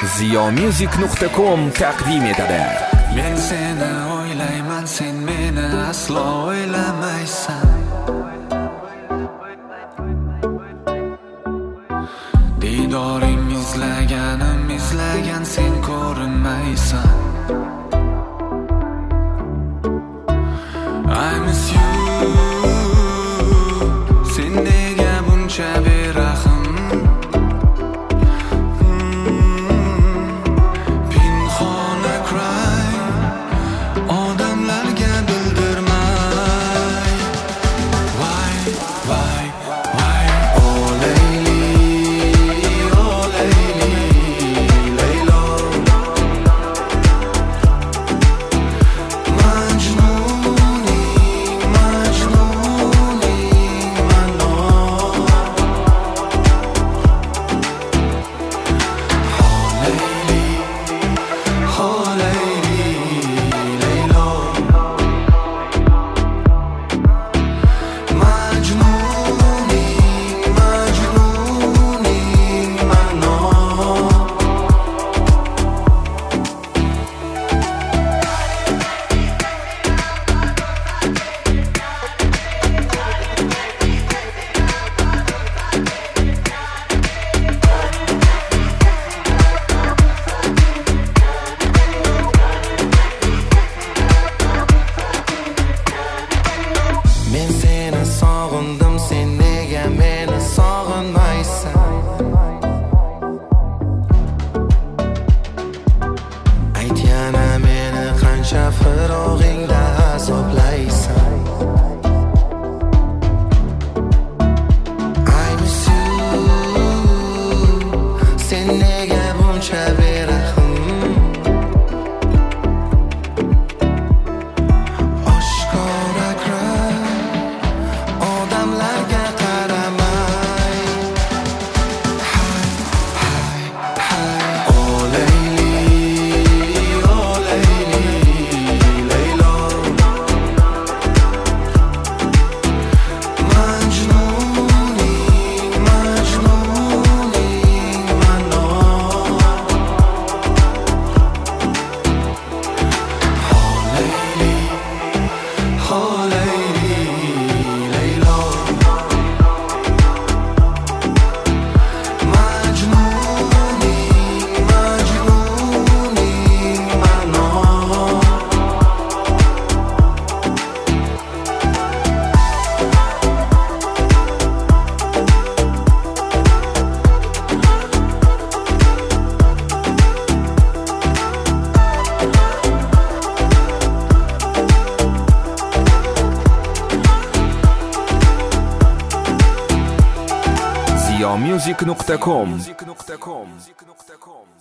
ziyomusic.com taqdim etadi. Men seni o'ylayman, sen meni aslo o'ylamaysan. Didoring izlagan sen ko'rinmaysan. I miss you. Sen nega buncha berahm? Pinhona cry, odamlarga bildirmay. Why? Oh Layli, Laylo. Majnuning mano. Oh Layli, Laylo. Majnuning mano. Men seni sog'indim, sen nega meni sog'inmaysan? Ayt yana meni qancha firog'ingda azoblaysan? I miss you. Sen nega buncha berahm? Oshkora cry, odamlarga qaramay. Oh Layli, Laylo. Majnuning mano. Oh Layli, Laylo. Majnuning mano. ziyomusic.com